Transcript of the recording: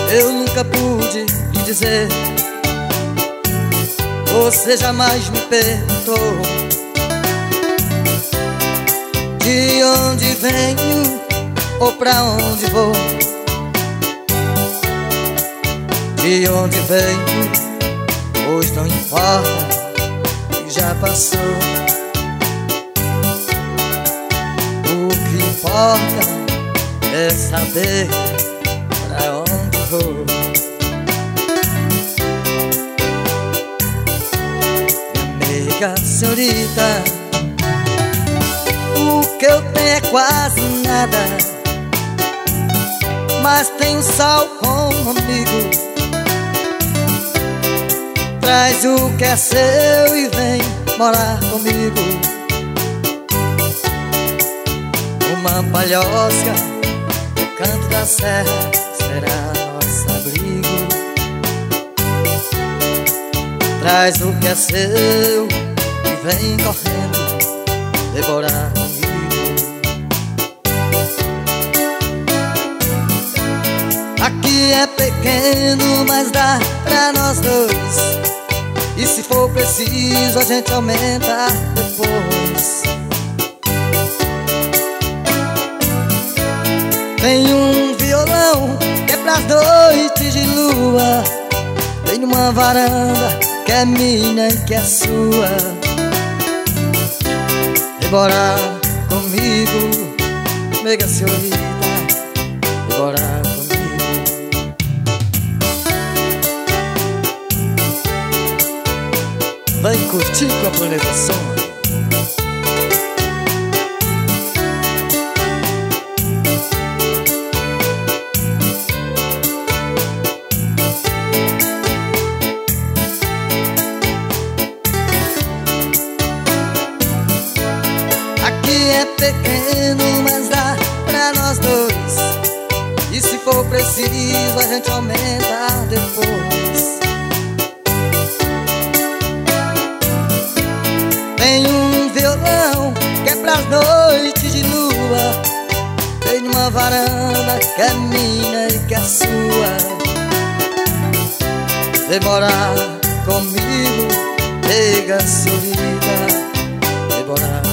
Eu nunca pude lhe dizer. Você jamais me perguntou de onde venho ou pra onde vou. De onde venho, pois não importa, que já passou. O que importa é saber pra onde vou. Minha amiga senhorita, o que eu tenho é quase nada, mas tenho sal como amigo. Traz o que é seu e vem morar comigo. Uma palhosca no canto da serra será nosso abrigo. Traz o que é seu e vem correndo devorar comigo. Aqui é pequeno, mas dá pra nós dois. E se for preciso a gente aumenta depois. Tem um violão que é pras noites de lua. Tem uma varanda que é minha e que é sua. Vem morar comigo, mega senhorita. Vem morar comigo. Vem curtir com a Planeta Som. Aqui é pequeno, mas dá pra nós dois. E se for preciso a gente aumenta depois. Tem um violão que é pras noites de lua. Tem uma varanda que é minha e que é sua. Vem morar comigo, nega senhorita. Vem morar